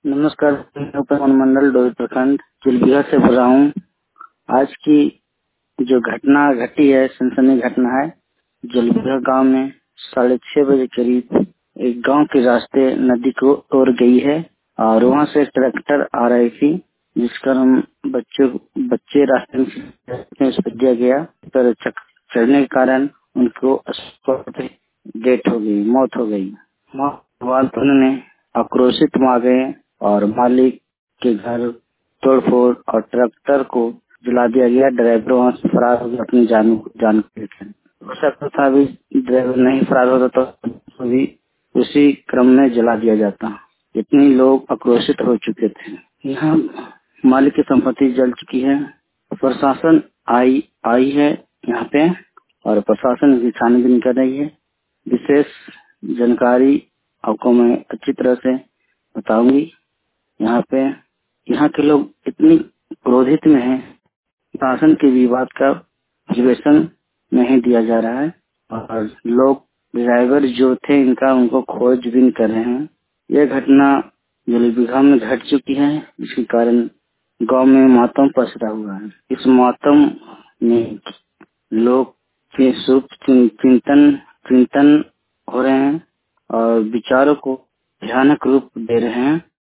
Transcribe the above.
नमस्कार, मैं उपवन मंडल डोई प्रखंड चिलबिया से बोल रहा हूँ। आज की जो घटना घटी है, सनसनी घटना है। जलबिया गांव में 6:30 बजे करीब एक गांव के रास्ते नदी को तोड़ गई है और वहां से ट्रैक्टर आ रही थी, जिसका हम बच्चे रास्ते में उस पर दिया गया, पर चढ़ने के कारण उनको अस्पताल पे डेथ हो गई, मौत हो गई। मौत के बाद उन्होंने आक्रोशित हुआ गए और मालिक के घर तोड़फोड़ और ट्रैक्टर को जला दिया गया। ड्राइवर वहां से फरार हो गया अपनी जान के लिए। हो सकता था भी ड्राइवर नहीं फरार होता तो भी उसी क्रम में जला दिया जाता। इतने लोग आक्रोशित हो चुके थे। यहाँ मालिक की संपत्ति जल चुकी है। प्रशासन आई है यहाँ पे और प्रशासन की छानबीन कर रही है। विशेष जानकारी आपको मैं अच्छी तरह से बताऊंगी। यहाँ के लोग इतनी क्रोधित में हैं, शासन के विवाद का अधिवेशन नहीं दिया जा रहा है और लोग ड्राइवर जो थे इनका उनको खोजबीन कर रहे हैं। यह घटना जलबिघा में घट चुकी है, जिसके कारण गांव में मातम पसरा हुआ है। इस मातम में लोग चिंतन हो रहे हैं और विचारों को भयानक रूप दे रहे हैं।